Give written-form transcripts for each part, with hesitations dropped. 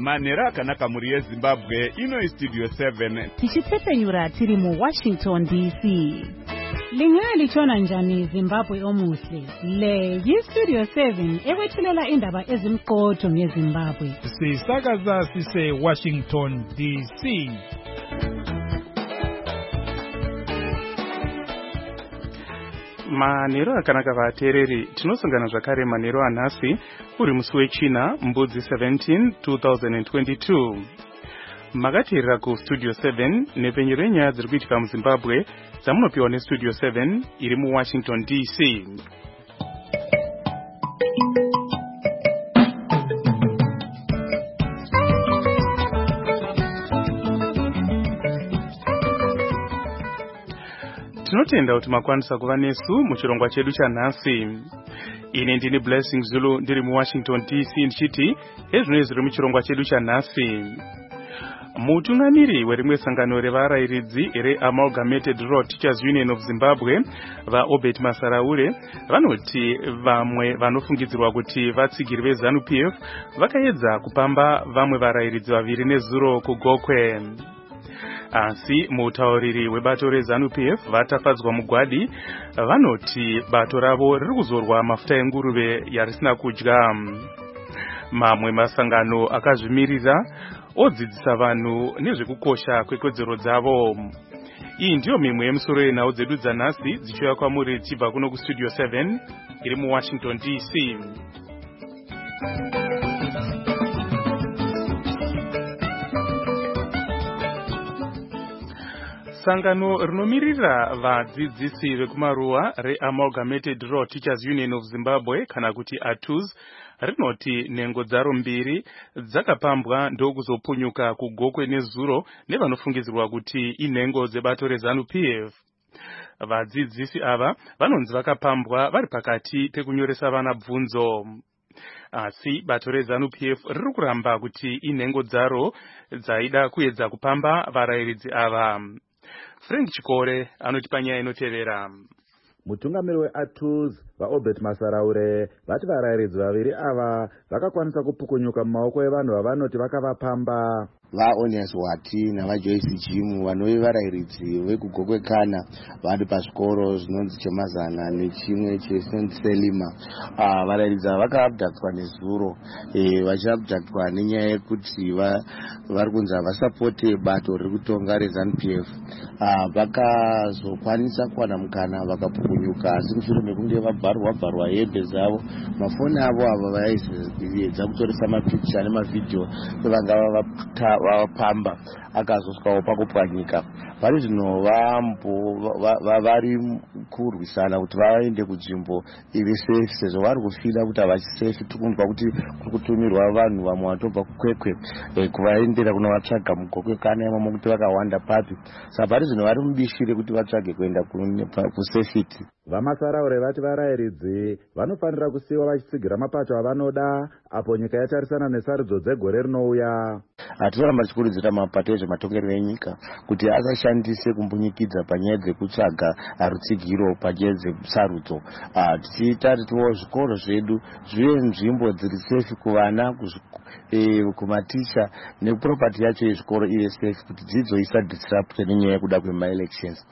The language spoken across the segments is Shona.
Manera akanaka muri yeZimbabwe ino Studio 7 tichitsepenyura tiri mu Washington DC. Lingalitshona njani Zimbabwe omuhle? Le yiStudio 7 ekwethulela indaba ezimqotho ngeZimbabwe. Sisakaza sise Washington DC. Manero akanaka vateereri, tinosangana zvakare manero anhasi uri musi wechina mbudzi 17 2022. Makateerera kuStudio 7 nepenyero yenyaya dziri kuitika muZimbabwe dzamunopiwa neStudio 7 iri muWashington DC. Tinotenda kuti makwanisa kuva nesu muchirongwa chedu chanhasi. Ine ndini Blessing Zulu ndiri muWashington DC ndichiti ezvino zviri muchirongwa chedu chanhasi. Mutungamiri werimwe sangano revarairidzi reAmalgamated Rural Teachers Union of Zimbabwe vaObert Masaraure vanoti vamwe vanofungidzirwa kuti vatsigiri veZANU-PF vakaedza kupamba vamwe varairidzi vaviri nezuro kuGokwe. Asi mutauriri webato reZANU-PF vatafadzwa mugwadi vanoti bato ravo riri kuzorwa mafuta enguruve yarisina kudya. Mamwe masangano akazvimirira odzidzisa vanhu nezvekukosha kwekodzero dzavo. Iyi ndiyo mimwe yemusoro yenhau dzedu dzanhasi dzichiuya kwamuri tichibva kuno kuStudio 7 iri muWashington DC. Sangano rinomiririra vadzidzisi vekumaruwa reAmalgamated Rural Teachers Union of Zimbabwe kana kuti ATUZ rinoti nhengo dzaro mbiri dzakapambwa ndokuzopunyuka kuGokwe nezuro nevanofungidzirwa kuti inhengo dzebato reZANU-PF. Vadzidzisi ava vanonzi vakapambwa vari pakati pekunyoresa vana bvunzo. Asi bato reZANU-PF riri kuramba kuti inhengo dzaro dzaida kuedza kupamba varairidzi ava. Frank Chikore anoti panyaya inotevera. Mutungamiri weATUZ vaObert Masaraure vati varairidzi vaviri ava vakakwanisa kupukunyuka mumaoko evanhu vavanoti vakavapamba. vaOnias Wati navaJoyce Jimu vanove varairidzi vekuGokwe Kana vari pazvikoro zvinonzi Chemazana nechimwe chinonzi Selima. Varairidzi ava vakaabhadhatswa nezuro vachiabhadhatswa nenyaya yekuti vari kunzi havasapote bato riri kutonga reZANU-PF. Vakazokwanisa kuwana mukana vakapukunyuka, asi mushure mekunge vabharwa hembe dzavo, mafoni avo ava vaizedza kutoresa mapikicha nemavhidhiyo evanga vavapamba akazosvikawo pakupwanyika. Vari zvino vari kurwisana kuti vaende kunzvimbo iri sefi, sezvo vari kufila kuti havasisefi. Tikunzwa kuti kuri kutumirwa vanhu vamwe vatobva kuKwekwe kuvaendera kunovatsvaga muGokwe Kana imomo kuti vakawanda papi. Saka vari zvino vari mubishi rekuti vatsvage kuenda kusefiti. Vamasaraure vati varairidzi vanofanira kusiyiwa vachitsigira mapato avanoda apo nyika yatarisana nesarudzo dzegore rinouya. Tinoramba tichikurudzira mapato ezvematongerero enyika kuti asashandise kumbunyikidza panyaya dzekutsvaga rutsigiro panyaya dzesarudzo. Tichiita tiwo zvikoro zvedu zvive nzvimbo dziri sefi kuvana, kumaticha, nepropati yacho yezvikoro ive sefi kuti dzidzo isadisrupted nenyaya yekuda kwemaelections.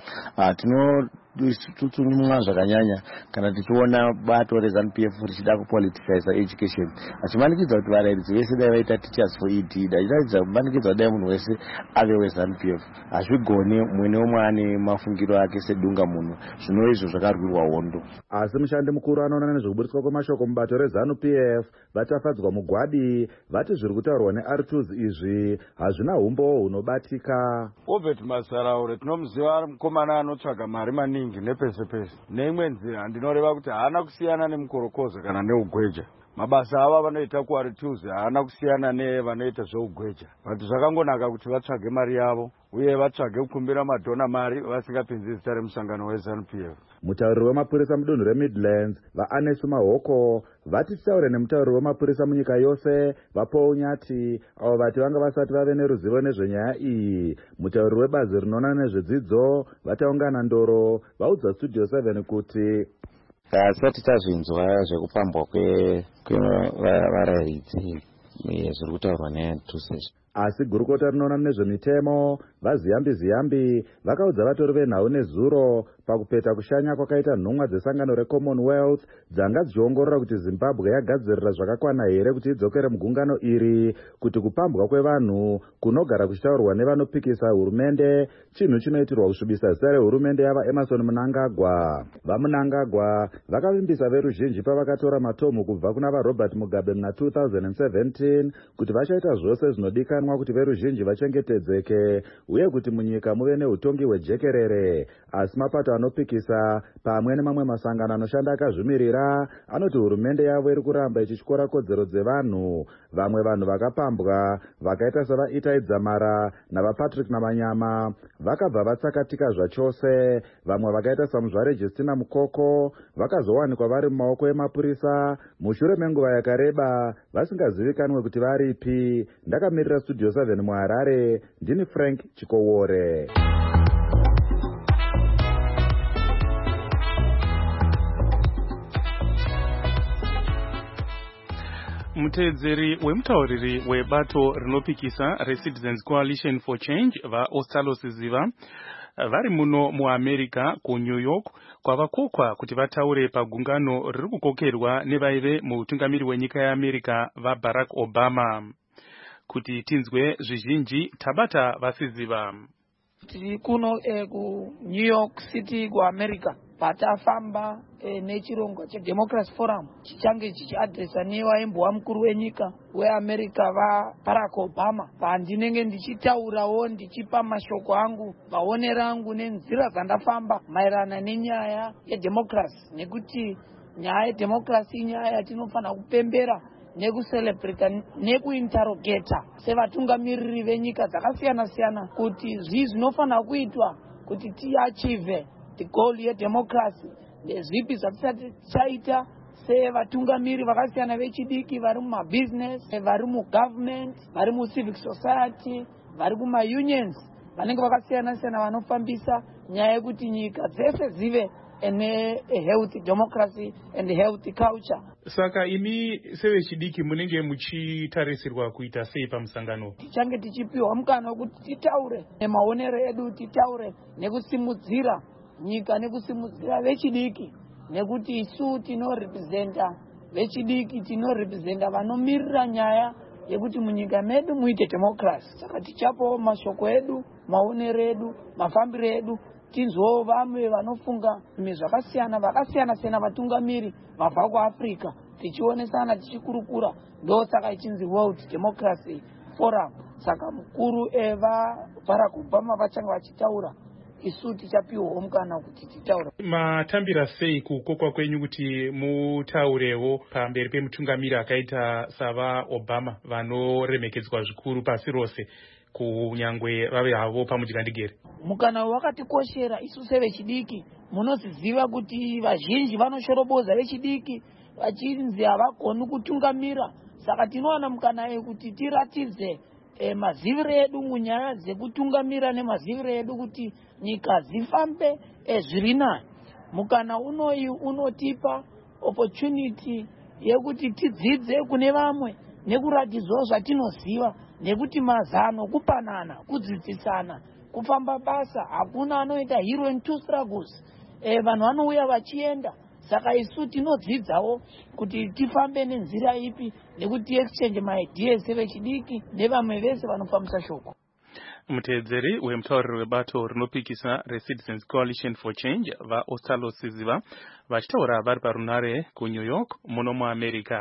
Tinotutsumwa zvakanyanya kana tichiona bato reZANU-PF richida kupoliticize education, achimanikidza kuti varairidzi vese dai vaita Teachers for ED, dachiratidza kumanikidza dai munhu wese ave weZANU-PF. Hazvigoni, mumwe neumwe ane mafungiro ake sedunga munhu. Zvino izvo zvakarwirwa hondo. Asi mushandi mukuru anoona nezvekuburitswa kwemashoko mubato reZANU-PF vatafadzwa mugwadi vati zviri kutaurwa neATUZ izvi hazvina umbo hunobatika. Obert Masaraure tinomuziva ari mukomana anotsvaga mari maningi nepese pese. Neimwe nzira ndinoreva kuti haana kusiyana nemukorokoza kana neugweja. Mabasa ava vanoita kuATUZ haana kusiyana nevanoita zveugweja. Vati zvakangonaka kuti vatsvage mari yavo uye vatsvage kukumbira madhona mari vasingapinzi zita remusangano weZANU-PF. Mutauriri wemapurisa mudunhu reMidlands vaAnesu Mahoko vati titaure nemutauriri wemapurisa munyika yose vaPaul Nyati avo vati vanga vasati vave neruzivo nezvenyaya iyi. Mutauriri webazi rinoona nezvedzidzo vataungana Ndoro vaudza Studio 7 kuti Sati tazvinzwa zvekupambwa kwevarairidzi zviri kutaurwa netusezvo. Asi gurukota rinoona nezvemitemo vaziyambi vakaudza vatori venhau nezuro pakupeta kushanya kwakaita nhumwa dzesangano reCommonwealth dzanga dzichiongorora kuti Zimbabwe yagadzirira zvakakwana here kuti idzokere mugungano iri, kuti kupambwa kwevanhu kunogara kuchitaurwa nevanopikisa hurumende chinhu chinoitirwa kusvibisa zita rehurumende yava Emmerson Mnangagwa. VaMnangagwa vakavimbisa veruzhinji pavakatora matomu kubva kuna vaRobert Mugabe muna 2017 kuti vachaita zvose zvinodikanwa kuti veruzhinji vachengetedzeke uye kuti munyika muve neutongi hwejekerere. Asi mapato anopikisa pamwe nemamwe masangano anoshanda akazvimirira anoti hurumende yavo iri kuramba ichityora kodzero dzevanhu. Vamwe vanhu vakapambwa vakaita savaItai Dzamara navaPatrick Namanyama vakabva vatsakatika zvachose. Vamwe vakaita saMuzvare Justina Mukoko vakazowanikwa vari mumaoko emapurisa mushure menguva yakareba vasingazivikanwe kuti varipi. Ndakamirira Studio 7 muHarare, ndini Frank Chikowore. Mutedzeri wemutauriri webato rinopikisa reCitizens Coalition for Change vaOstalo Siziva vari muno muAmerica kuNew York kwavakokwa kuti vataure pagungano riri kukokerwa nevaive mutungamiri wenyika yeAmerica vaBarack Obama. Kuti tinzwe zvizhinji tabata vaSiziva. Tiri kuno kuNew York City kuAmerica patafamba nechirongo cheDemocracy Forum chichange chichiadresa nevaimbwa mukuru wenyika weAmerica vaBarack Obama. Pandinenge ndichitaurawo ndichipa mashoko angu maonero angu nenzira dzandafamba maererano nenyaya yedemocracy, nekuti nyaya yedemocracy inyaya yatinofanira kupembera nekucelebrata nekuinterrogata sevatungamiriri venyika dzakasiyana siyana kuti zvii zvinofanira kuitwa kuti tiachieve the goal yedemocracy. Ndezvipi zvatisati chaita sevatungamiri vakasiyana vechidiki vari mumabusiness, vari mugovernment, vari mucivic society, vari kumaunions, vanenge vakasiyana siyana vanofambisa nyaya yekuti nyika dzese zive ene healthy democracy and healthy culture. Saka imi sevechidiki munenge muchitarisirwa kuita sei pamusangano? Tichange tichipiwa mukana wekuti titaure nemaonero edu, titaure nekusimudzira nyika nekusimudzira vechidiki, nekuti isu tinorepresenta vechidiki, tinorepresenta vanomirira nyaya yekuti munyika medu muite democracy. Saka tichapawo mashoko edu, maonero edu, mafambiro edu, tinzwo vamwe vanofunga zvakasiyana vakasiyana siyana vatungamiri vabva kuAfrica, tichionesana tichikurukura. Ndo saka ichinzi World Democracy Forum. Saka mukuru Barack Obama vachanga vachitaura, isu tichapiwa mukana kuti titaure. Matambira sei kukokwa kwenyu kuti mutaurewo pamberi pemutungamiri akaita sava Obama vanoremekedzwa zvikuru pasi rose kunyangwe vave havo pamudzikandigere? Mukana wakatikoshera isu sevechidiki. Munoziva kuti vazhinji vanoshoroboza vechidiki vachinzi havagoni kutungamira. Saka tinowana mukana kuti tiratidze maziviro edu munyaya dzekutungamira nemaziviro edu kuti nyika dzifambe zviri nani. Mukana unoyu unotipa opportunity yekuti tidzidze kune vamwe nekuratidzwa zvatinoziva, nekuti mazano kupanana, kudzidzisana, kufamba basa, hakuna anoita hero and two struggles. Vanhu vanouya vachienda. Saka isu tinodzidzawo kuti tifambe nenzira ipi nekuti exchange maideas sevechidiki nevamwe vese vanofambisa shoko. Mutedzeri wemutauriri webato rinopikisa reCitizens Coalition for Change vaOstalo Siziva vachitaura vari parunare kuNew York muno muAmerica.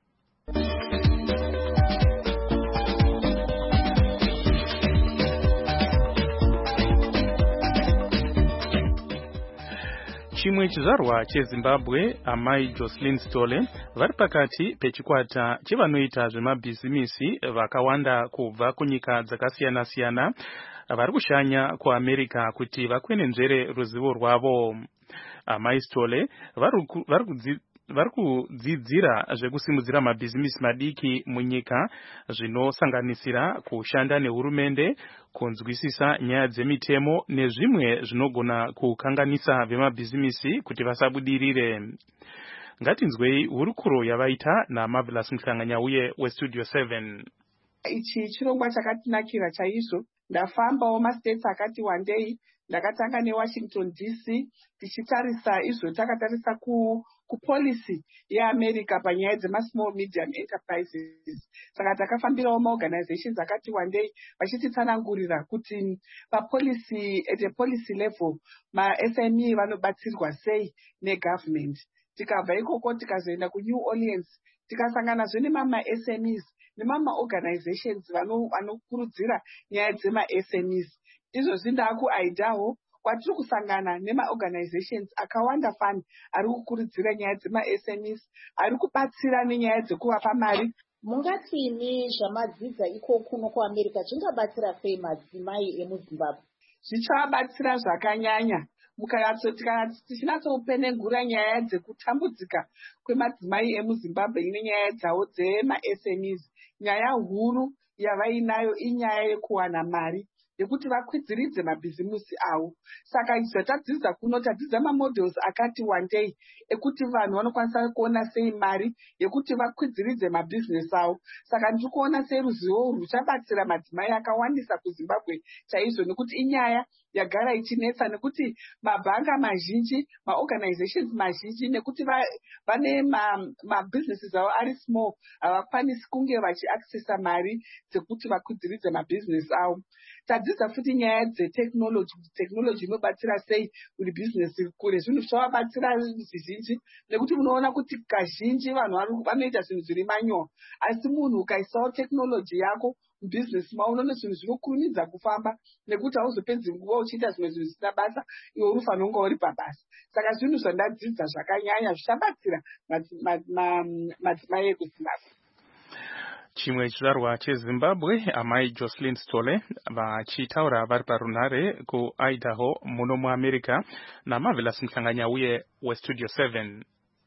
Chimwe chizvarwa cheZimbabwe, amai Jocelyn Stole vari pakati pechikwata chevanoita zvemabhizimisi vakawanda kubva kunyika dzakasiyana siyana vari kushanya kuAmerica kuti vakwenenzvere ruzivo rwavo. Amai Stole vari kudzidzira zvekusimudzira mabhizimisi madiki munyika, zvinosanganisira kushanda nehurumende, kunzwisisa nyaya dzemitemo nezvimwe zvinogona kukanganisa vemabhizimisi kuti vasabudirire. ngatinzwei hurukuro yavaita naMarvelous Mhlanganyauye weStudio 7. Ichi chirongwa chakatinakira chaizvo. Ndafambawo mastates akati wandei. Ndakatanga neWashington DC tichitarisa izvo takatarisa kupolicy yeAmerica panyaya dzema-small medium enterprises. Saka takafambirawo maorganizations akati wandei vachititsanangurira kuti papolicy at a policy level ma-SME vanobatsirwa sei negovernment. Tikabva ikoko tikazoenda kuNew Orleans tikasanganazve nemama-SMEs nemama-organizations vanokurudzira nyaya dzema-SMEs. Izvozvi ndaakuIdaho kwatiri kusangana nema-organizations akawanda fani ari kukurudzira nyaya dzema-SMEs, ari kubatsira nenyaya dzekuvapa mari. Mungatini zvamadzidza ikoko nokuAmerica zvingabatsira sei madzimai emuZimbabwe? Zvichavabatsira zvakanyanya. Tichinatsopenengura nyaya dzekutambudzika kwemadzimai emuZimbabwe nenyaya dzavo dzema-SMEs, nyaya huru yavainayo inyaya yekuwana mari yekuti vakwidziridze mabhizimusi avo. Saka zvatadzidzisa kuno tadzidzisa mamodels akati wandei ekuti vanhu vanokwanisa kuona sei mari yekuti vakwidziridze mabhizinesi avo. Saka ndiri kuona sei ruzivo ruchabatsira madzimai akawandisa kuZimbabwe chaizvo, nekuti inyaya yagara ichinetsa, nekuti mabhanga mazhinji, maorganizations mazhinji, nekuti vane mabhizinesi avo ari small, havakwanisi kunge vachiaccessa mari dzekuti vakwidziridze mabhizinesi avo. Tadzidza futi nyaya dzeteknoloji, kuti teknoloji inobatsira sei kuti bhizinesi kure. Zvinhu zvavabatsira zvizhinji, nekuti munoona kuti kazhinji vanhu vanoita zvinhu zviri manyowa, asi munhu ukaisawo teknoloji yako mubhizinesi mao unoona zvinhu zvinokurumidza kufamba, nekuti hauzopedzi nguva uchiita zvimwe zvinhu zvisina basa, iwe unofanira kunge uri pabasa. Saka zvinhu zvandadzidza zvakanyanya zvichabatsira madzimai ekuZimbabwe. Chimwe chizvarwa cheZimbabwe, amai Jocelyn Stole vachitaura vari parunhare kuIdaho muno muAmerica naMarvelous Mhlanganyauye weStudio 7.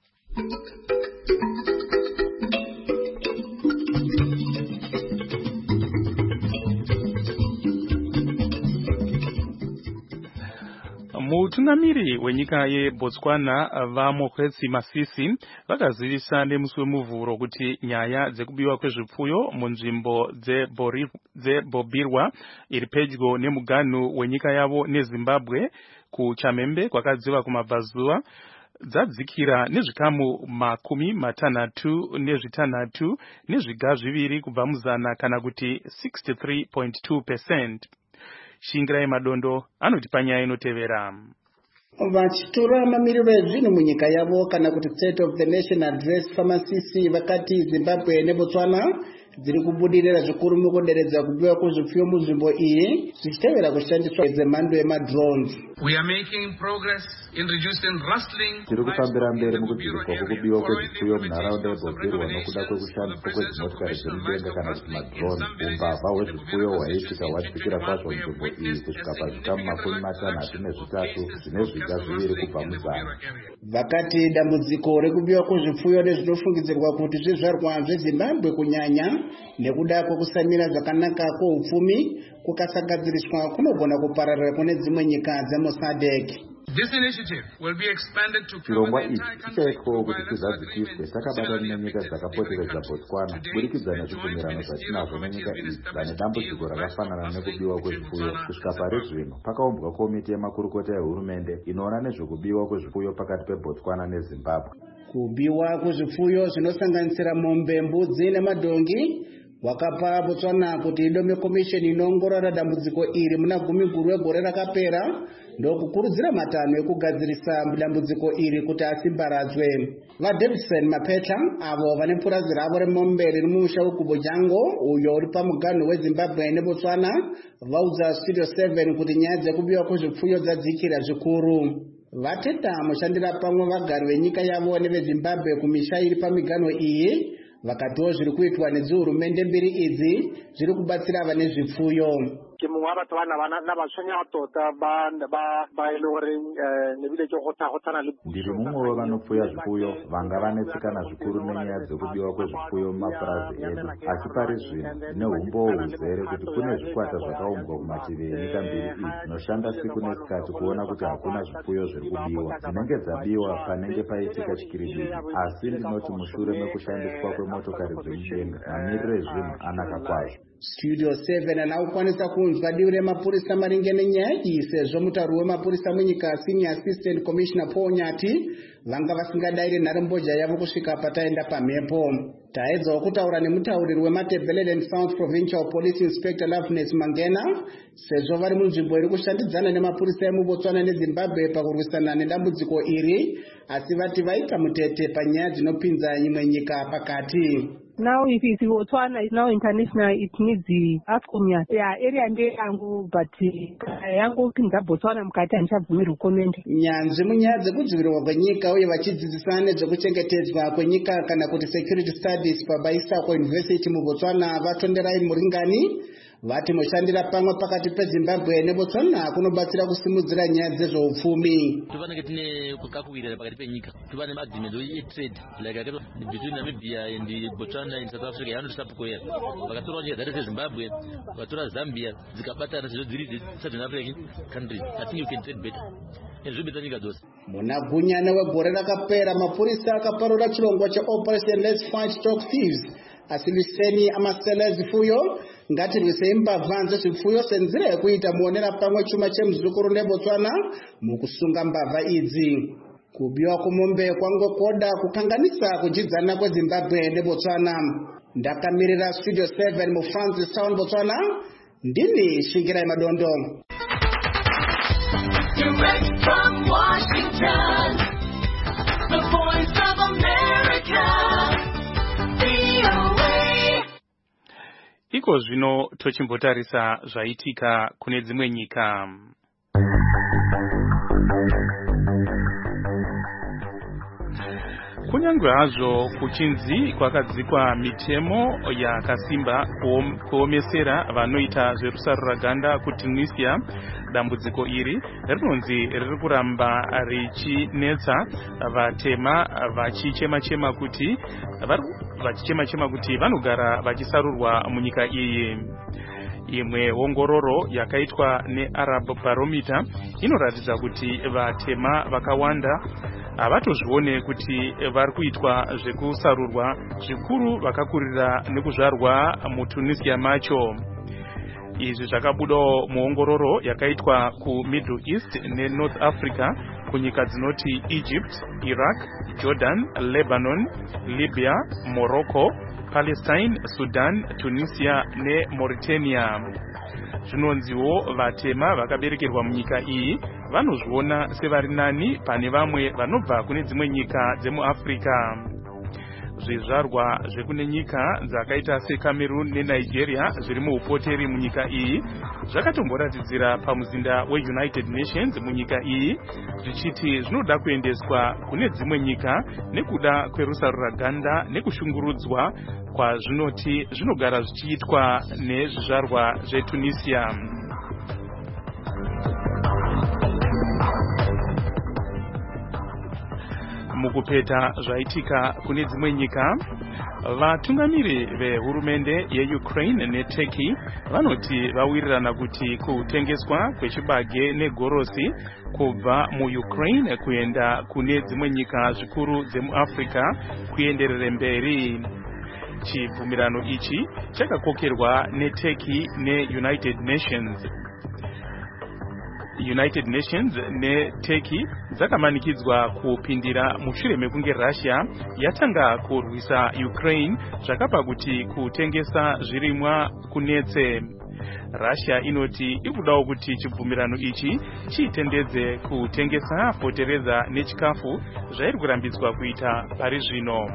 Mutungamiri wenyika yeBotswana vaMokgweetsi Masisi vakazivisa nemusi wemuvhuro kuti nyaya dzekubiwa kwezvipfuyo munzvimbo dzebobhirwa iri pedyo nemuganhu wenyika yavo neZimbabwe kuChamembe kwakadziva kumabvazuva dzadzikira nezvikamu 56 nezviga zviviri kubva muzana, kana kuti 63.2%. Shingirai Madondo anoti panyaya inotevera. Vachitora mamiriro ezvinhu munyika yavo kana kuti State of the Nation Address Masisi vakati Zimbabwe neBotswana dziri kubudirira zvikuru mukuderedza kubiwa kwezvipfuyo munzvimbo iyi zvichitevera kushandiswa dzemhando yemadrones. Tiri kufambira mberi mukudziviswa kwekubiwa kwezvipfuyo munharaunda yebobhirwa nokuda kwekushandiswa kwedzimotokari dzemudenga kana kuti madrone. Umbavha hwezvipfuyo hwaiitika hwadzikira kwazvo nzvimbo iyi kusvika pazvikamu 63 zvine zviga zviviri kubva muzana. Vakati dambudziko rekubiwa kwezvipfuyo nezvinofungidzirwa kuti zvizvarwa zveZimbabwe kunyanya nekuda kwekusamira zvakanaka kwoupfumi kukasagadziriswa kunogona kupararira kune dzimwe nyika dzemuSADC. Chirongwa ichi chichaitwawo kuti chizadziswe takabata nenyika dzakapoteredza Botswana kubudikidza nezvibvumirano zvatinazvo nenyika idzi vane dambudziko rakafanana nekubiwa kwezvipfuyo. Kusvika pari zvino pakaumbwa komiti yemakurukota ehurumende inoona nezvekubiwa kwezvipfuyo pakati peBotswana neZimbabwe. Kubiwa kwezvipfuyo zvinosanganisira mombe, mbudzi nemadhongi wakapa Botswana kuti idome komisheni inoongorora dambudziko iri muna gumi guru wegore rakapera ndokukurudzira matanho ekugadzirisa dambudziko iri kuti asimbaradzwe. VaDavidson Mapeta avo vane purazi ravo remombe riri mumusha weGubojango uyo uri pamuganhu weZimbabwe neBotswana vaudza Studio 7 kuti nyaya dzekubiwa kwezvipfuyo dzadzikira zvikuru. Vateta mushandira pamwe vagari venyika yavo neveZimbabwe kumisha iri pamiganho iyi vakatiwo zviri kuitwa nedzihurumende mbiri idzi zviri kubatsira vane zvipfuyo. ke mongwe wa batho na ba tshwenya tota ba ile gore ne bile ke go tshwana le ndiri mumwe wevanopfuya zvifuyo vanga vanetsikana zvikuru nenyaya dzekubiwa kwezvifuyo mumapurazi edu asi pari zvino neumbowo huzere kuti kune zvikwata zvakaumbwa kumativi enyika mbiri idzi zvinoshanda siku nesikati kuona kuti hakuna zvifuyo zviri kubiwa dzinenge dzabiwa panenge paitika chikiribiri asi ndinoti mushure mekushandiswa kwemotokari dzemudenga mamiriro ezvinhu anaka kwazvo. Studio 7 anakukwanisa kunzwa divi remapurisa maringe nenyaya iyi sezvo mutauri wemapurisa munyika Senior Assistant Commissioner Paul Nyati vanga vasingadayire nharembozha yavo kusvika pataenda pamhepo. Taedzawo kutaura nemutauriri weMatebeleland and South Provincial Police Inspector Loveness Mangena sezvo vari munzvimbo iri kushandidzana nemapurisa emuBotswana neZimbabwe pakurwisana nedambudziko iri, asi vati vaita mutete panyaya dzinopinza imwe nyika pakati. Now if it's Botswana, it's now international, it needs the ASCOM. Yeah, area nde yangu, but yangu pinza Botswana mkati anichabvumirwa comment. Nyanzvi munyaya dzekudzivirirwa kwenyika uye vachidzidzisana nezvekuchengetedzwa kwenyika kana kuti security studies paBaisakwa University muBotswana vatonderai muringani vati mushandira pamwe pakati peZimbabwe neBotswana kunobatsira kusimudzira nyaya dzezveupfumi. Tivanenge tine kukakuwirira pakati penyika, tivane magreement etrade like between Namibia and Botswana in South Africa yanotisapukoya vakatora nyika dzakaita seZimbabwe vakatora Zambia dzikabatana sezvo dziri Southern African countries. I think you can trade better. Muna gunyana wegore rakapera mapurisa akaparura chirongwa cheOperation Let's Fight Stock Thieves asilwiseni amasela ezvifuyo ngatirwisei mbavha dzezvifuyo senzira yekuita muonera pamwe chuma chemuzukuru neBotswana mukusunga mbavha idzi. Kubiwa kwemombe kwangokoda kukanganisa kujidzana kweZimbabwe neBotswana. Ndakamirira Studio 7 muFrancis Town Botswana, ndini Shingirai Madondo. Direct from Washington, the Voice of America, VOA. Iko zvino tochimbotarisa zvaitika kune dzimwe nyika. Kunyangwe hazvo kuchinzi kwakadzikwa mitemo yakasimba kuomesera vanoita zverusaruraganda kuTunisia, dambudziko iri rinonzi riri kuramba richinetsa vatema vachichema-chema kuti vanogara vachisarurwa munyika iyi. Imwe ongororo yakaitwa neArab Barometer inoratidza kuti vatema vakawanda havatozvione kuti vari kuitwa zvekusarurwa, zvikuru vakakurira nekuzvarwa muTunisia macho. Izvi zvakabudawo muongororo yakaitwa kuMiddle East neNorth Africa kunyika dzinoti Egypt, Iraq, Jordan, Lebanon, Libya, Morocco, Palestine, Sudan, Tunisia neMauritania. Zvinonziwo vatema vakaberekerwa munyika iyi vanozviona sevari nani pane vamwe vanobva kune dzimwe nyika dzemuAfrica. Zvizvarwa zvekune nyika dzakaita seCameroon neNigeria zviri muupoteri munyika iyi zvakatomboratidzira pamuzinda weUnited Nations munyika iyi zvichiti zvinoda kuendeswa kune dzimwe nyika nekuda kwerusaruraganda nekushungurudzwa kwazvinoti zvinogara zvichiitwa nezvizvarwa zveTunisia. Mukupeta zvaitika kune dzimwe nyika, vatungamiri vehurumende yeUkraine neTurkey vanoti vawirirana kuti kutengeswa kwechibage negorosi kubva muUkraine kuenda kune dzimwe nyika zvikuru dzemuAfrica kuenderere mberi. Chibvumirano ichi chakakokerwa neTurkey neUnited Nations. United Nations neTurkey dzakamanikidzwa kupindira mushure mekunge Russia yatanga kurwisa Ukraine zvakapa kuti kutengesa zvirimwa kunetse. Russia inoti ikudawo kuti chibvumirano ichi chitendedze kutengesa fotereza nechikafu zvairi kurambidzwa kuita pari zvino.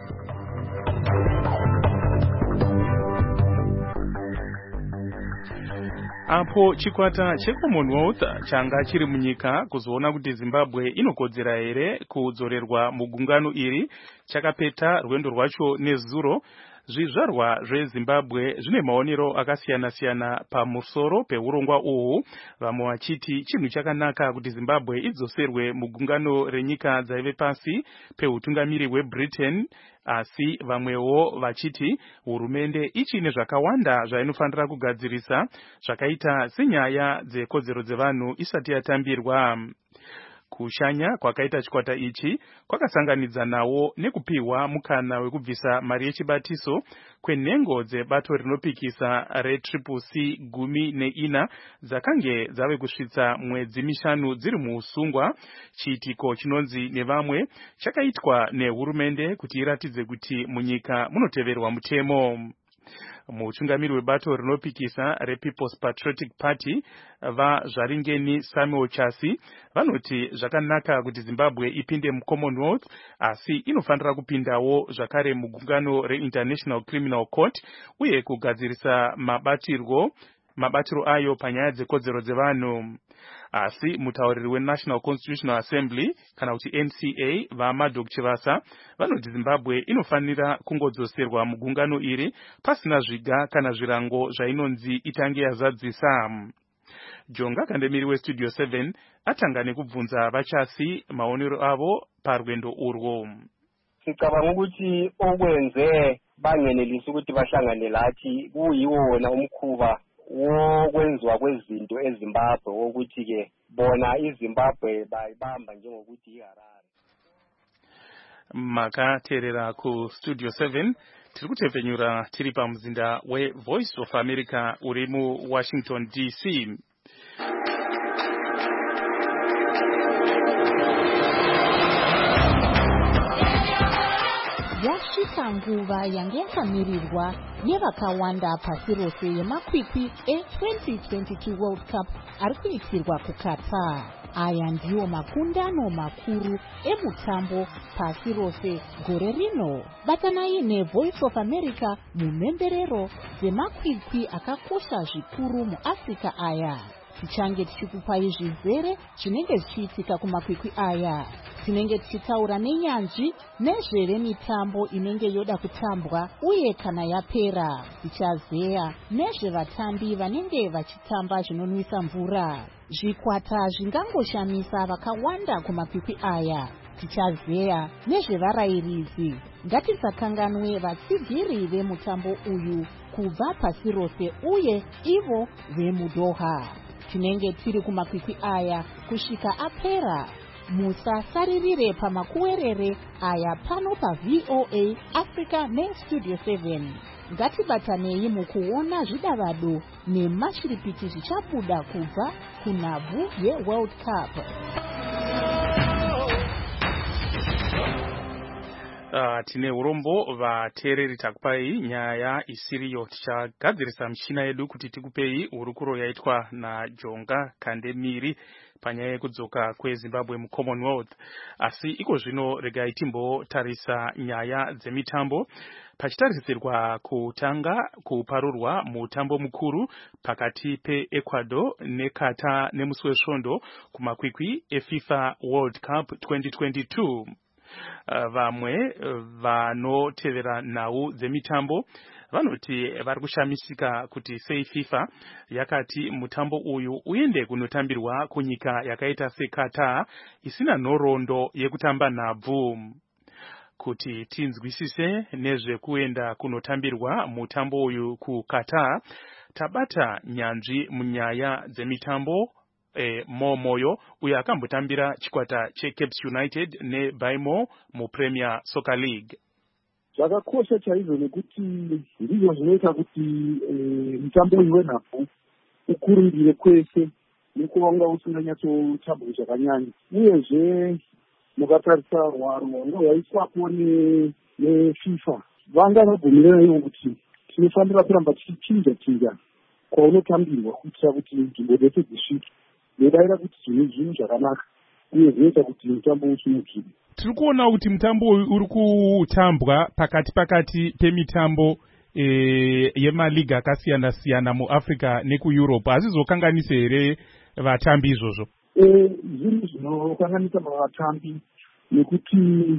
Apo chikwata cheCommonwealth changa chiri munyika kuzoona kuti Zimbabwe inokodzera here kudzorerwa mugungano iri chakapeta rwendo rwacho nezuro, zvizvarwa zveZimbabwe zvine maonero akasiyana-siyana pamusoro peurongwa uhu, vamwe vachiti chinhu chakanaka kuti Zimbabwe idzoserwe mugungano renyika dzaive pasi peutungamiri hweBritain, asi vamwewo vachiti hurumende ichine zvakawanda zvainofanira kugadzirisa, zvakaita senyaya dzekodzero dzevanhu isati yatambirwa. Kushanya kwakaita chikwata ichi kwakasanganidza nawo nekupiwa mukana wekubvisa mari yechibatiso kwenhengo dzebato rinopikisa reCCC 14 dzakange dzave kusvitsa mwedzi 5 dziri muusungwa, chiitiko chinonzi nevamwe chakaitwa nehurumende kuti iratidze kuti munyika munoteverwa mutemo. Mutungamiri webato rinopikisa rePeople's Patriotic Party vaZvaringeni Samuel Chasi vanoti zvakanaka kuti Zimbabwe ipinde muCommonwealth, asi inofanira kupindawo zvakare mugungano reInternational Criminal Court uye kugadzirisa mabatiro ayo panyaya dzekodzero dzevanhu. Asi mutauriri weNational Constitutional Assembly kana kuti NCA vaMadok Chivasa vanoti Zimbabwe inofanira kungodzoserwa mugungano iri pasina zviga kana zvirango zvainonzi itange yazadzisa. Jonga Kandemiri weStudio 7 atanga nekubvunza vachasi maonero avo parwendo urwo. Sicabanga ukuthi okwenze bangenelisa ukuthi bahlangane lathi kuyiwona umkhuba wokwenziwa kwezinto eZimbabwe ukuthi ke bona iZimbabwe bayibamba njengokuthi iHarare. Makaterera ku Studio 7 tiri kutepfenyura tiri pamuzinda weVoice of America uri muWashington DC. Yasvika nguva yange yakamirirwa yevakawanda pasi rose yemakwikwi e2022 World Cup ari kuitirwa kuQatar. Aya ndiwo makundano makuru emutambo pasi rose gore rino. Batanai neVoice of America mumhemberero dzemakwikwi akakosha zvikuru muAfrica aya. Tichange tichikupai zvizere zvinenge zvichiitika kumakwikwi aya. Tinenge tichitaura nenyanzvi nezvemitambo inenge yoda kutambwa uye kana yapera. Tichazeya nezvevatambi vanenge vachitamba zvinonwisa mvura. Zvikwata zvingangoshamisa vakawanda kumakwikwi aya. Tichazeya nezvevarairidzi. Ngatisakanganwe vatsigiri vemutambo uyu kubva pasi rose uye ivo vemuDoha. Tinenge tiri kumakwikwi aya kusvika apera. Musasaririre pamakuwerere aya pano paVOA Africa neStudio 7. Ngatibatanei mukuona zvidavado nemashiripiti zvichabuda kubva kunhabvu yeWorld Cup. Tine urombo vateereri takupai nyaya isiriyo. Tichagadzirisa michina yedu kuti tikupei hurukuro yaitwa naJonga Kandemiri panyaya yekudzoka kweZimbabwe muCommonwealth. Asi iko zvino regai timbotarisa nyaya dzemitambo. Pachitarisirwa kutanga kuparurwa mutambo mukuru pakati peEcuador neQatar nemusi wesvondo kumakwikwi eFIFA World Cup 2022. Vamwe vanotevera nhau dzemitambo vanoti vari kushamisika kuti sei FIFA yakati mutambo uyu uende kunotambirwa kunyika yakaita seQatar isina nhoroondo yekutamba nhabvu. Kuti tinzwisise nezvekuenda kunotambirwa mutambo uyu kuQatar, tabata nyanzvi munyaya dzemitambo Momoyo uyo akambotambira chikwata cheCapes United neBaimo muPremier Soccer League. Zvakakosha chaizvo nekuti ndizvo zvinoita kuti mutambo uyu wenhabvu ukurumire kwese nekuvanga usinganyatsotambwa zvakanyanya. Uyezve mukatarisa hwaro hwaiswapo neFIFA vanga vabvumirana kuti tinofanira kuramba tichichinja kwaunotambirwa kuitira kuti nzvimbo dzese dzisvike. Ndodaira kuti zvinhu zvakanaka uye zvinoita kuti mutambo usimukire. Tiri kuona kuti mutambo uyu uri kutambwa pakati pemitambo yemaliga akasiyana siyana muAfrica nekuEurope. Hazizokanganise here vatambi izvozvo? Zvinhu zvinokanganisa vatambi nekuti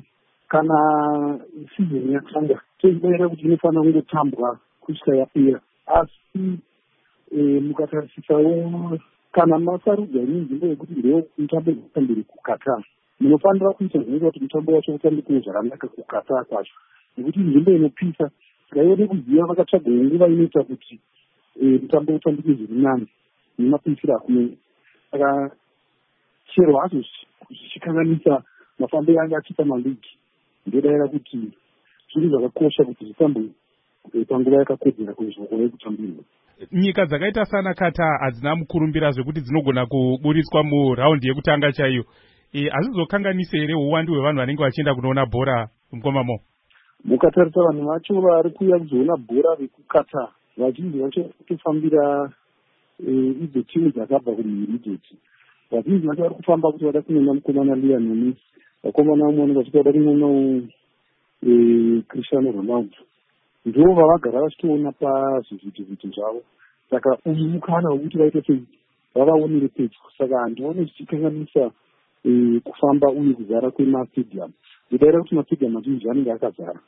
kana sizoni yatanga toibayira kuti inofanira kungotambwa kusvika yapera, asi mukatarisawo kana masarudza nenzvimbo yekuti ndo mutambo unotambire kuKatar, munofanira kuita zvinoita kuti mutambo wacho utambike zvakanaka kuKatar kwacho, nekuti nzvimbo inopisa. Ngaione kuziva vakatsvaga nguva inoita kuti mutambo utambike zviri nani nemapisiro akunenge. Saka chero hazvo zvichikanganisa mafambiro anga achiita maligi, ndodavira kuti zviri zvakakosha kuti zvitambwe panguva yakakodzera kuzvokova yekutambirwa. Nyika dzakaita sana Qatar hadzina mukurumbira zvekuti dzinogona kuburitswa muraundi yekutanga chaiyo. Hazvizokanganise here uwandu hwevanhu vanenge vachienda kunoona bhora mukomamo? Mukatarisa vanhu vacho vari kuuya kuzoona bhora vekuKatar, vazhinji vacho kutofambira idzo timu dzakabva kumhiri idzodzo. Vazhinji vacho vari kufamba kuti vada kunoona mukomana Lionel Messi, vakomana vamwe vanenge vachiti vada kunoonawo Cristiano Ronaldo. Ndo vavagara vachitoona pazvivhitivhiti zvavo. Saka uyu mukana wekuti vaite sei vavaonere pedyo. Saka handione zvichikanganisa kufamba uye kuzara kwemastadium. Ndidavira kuti mastadium mazhinji anenge akazara.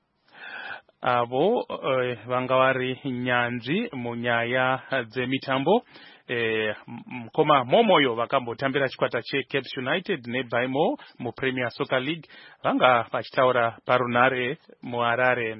Avo vanga vari nyanzvi munyaya dzemitambo. Koma momoyo vakambotambira chikwata cheCape United neBaimo muPremier Soccer League vanga vachitaura parunare muHarare.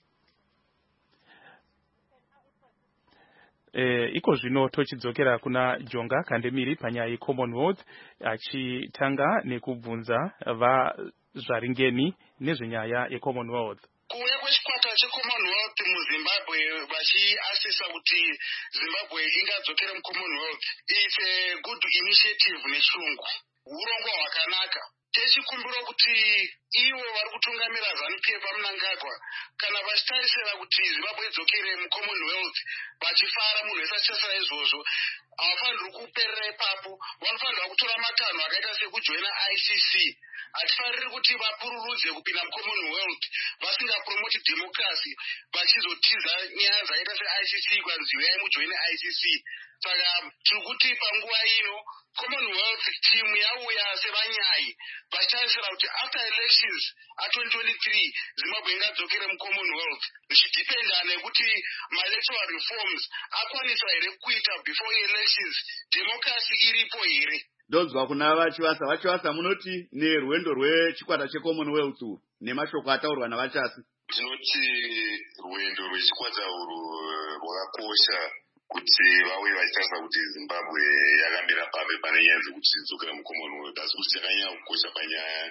Iko zvino tochidzokera kuna Jonga Kandemiri panyaya yeCommonwealth achitanga nekubvunza vazvaringeni nezvenyaya yeCommonwealth. Kuuya kwechikwata cheCommonwealth muZimbabwe vachiasisa kuti Zimbabwe ingadzokera muCommonwealth, it's a good initiative nechirungu, urongwa hwakanaka. Techikumbira kuti ivo vari kutungamira ZANU-PF vaMnangagwa kana vachitarisira kuti Zimbabwe idzokere muCommonwealth vachifara munhu wese achitasira izvozvo, havafanirwi kuperera ipapo. Vanofanirwa kutora matanho akaita sekujoina ICC. Hatifariri kuti vapururudze kupinda muCommonwealth vasingapromoti democracy vachizotiza nyaya dzakaita seICC kwanzi uyai mujoine ICC. Saka tiri kuti panguva ino Commonwealth team yauya sevanyai vachitarisira kuti after elections a2023 Zimbabwe ingadzokere muCommonwealth, zvichidipenda nekuti electoral reforms akwaniswa here kuita before elections, democracy iripo here. Ndonzwa kuna Vachivasa munoti nerwendo rwechikwata cheCommonwealth nemashoko ataurwa naVachasi. Tinoti rwendo rwechikwata urwu rwakakosha kuti vauye vachitarisa kuti Zimbabwe yakamira pape pane nyaya dzekuti idzokere muCommonwealth, asi kuti chakanyanya kukosha panyaya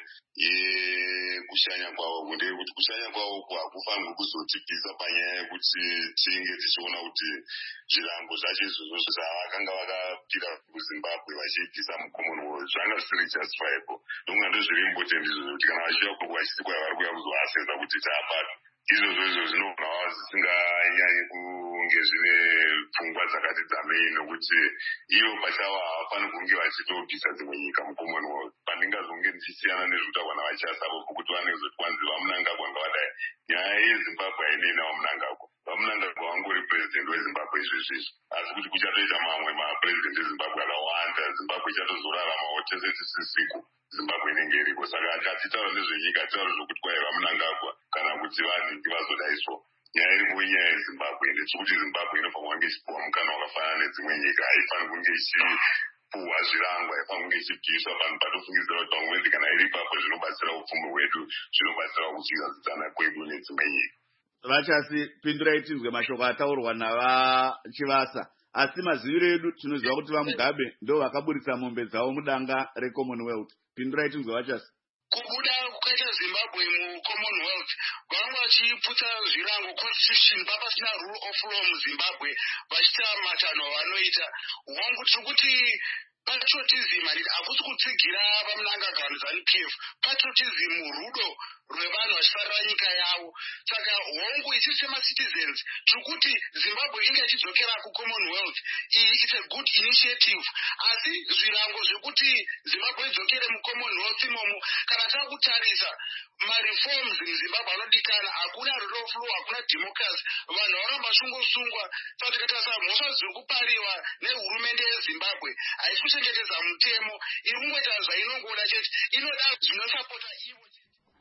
yekushanya kwavo ndeyekuti kushanya kwavo hakufanirwi kuzotipisa panyaya yekuti tinge tichiona kuti zvirango zvacho izvozvo zvavakanga vakapira kuZimbabwe vachiipisa muCommonwealth zvanga zvisiri justifiable. Ndomwe ndozviri important izvozvo kuti kana vachiuya kungu vachiti kwai vari kuuya kuzoasenza kuti taapato, izvozvo zvinogona vava zvisinganyanyi kunge zvine pfungwa dzakati dzamei, nokuti ivo pachavo havafaniri kunge vachitopisa dzimwe nyika muCommonwealth. Pandingazonge ndichisiyana nezvekutaurwa naVachasi avo pokuti vanenge zoti kwanzi vaMnangagwa ngavadai. Nyaya yeZimbabwe hainei navaMnangagwa. VaMnangagwa vangori president weZimbabwe izvezvi, asi kuti kuchatoita mamwe mapresident eZimbabwe akawanda, Zimbabwe ichatozoraramawo tese tisisiku Zimbabwe inenge iriko. Saka ngatitaura nezvenyika, taura zvokuti kwai vaMnangagwa kana kuti vanhingi vazodaiswa. Nyaya iripo inyaya yeZimbabwe, ndechekuti Zimbabwe inofanirwa kunge ichipuwa mukana wakafanana nedzimwe nyika. Haifaniri kunge ichipuhwa zvirangwa, haifaniri kunge ichibviswa panhu patofungidzira kuti pamwedzi kana iri ipapo zvinobatsira upfumi hwedu, zvinobatsira kuchidzana kwedu nedzimwe nyika. Vachasi, pindurai tinzwe mashoko ataurwa naVachivasa. Asi maziviro edu tinoziva kuti vaMugabe ndo vakaburitsa mombe dzavo mudanga reCommonwealth. Pindurai tinzwe Vachasi. Kubuda kukaita Zimbabwe muCommonwealth vanga vachiputsa zvirango constitution papasina rule of law muZimbabwe vachiita matanho avanoita. Wangu tiri kuti patriotism hakusi kutsigira vaMnangagwa neZANU-PF, patriotism rudo rwevanhu vachifarira nyika yavo. Saka hongu isi semacitizens tiri kuti Zimbabwe inge ichidzokera kuCommonwealth, it's a good initiative. Asi zvirango zvekuti Zimbabwe idzokere muCommonwealth imomo, kana takutarisa mareforms muZimbabwe anodikana, hakuna rule of law, hakuna democracy, vanhu varamba vachingosungwa. Saka tikatarisa mhosva dziri kupariwa nehurumende yeZimbabwe haisi kuchengetedza mutemo, iri kungoita zvainongoda chete, inoda zvinosapota ivo.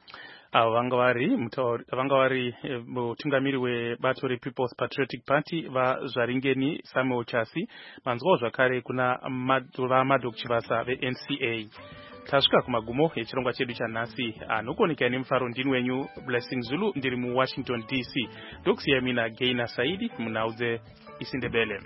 vanga vari mutungamiri webato rePeople's Patriotic Party vaZvaringeni Samuel Chasi, manzwawo zvakare kuna vaMadok Chivasa veNCA. Tasvika kumagumo echirongwa chedu chanhasi. Anokoneka nemufaro ndini wenyu Blessing Zulu, ndiri muWashington DC. Ndokusiya mina Gaina Saidi munhau dzeIsindebele.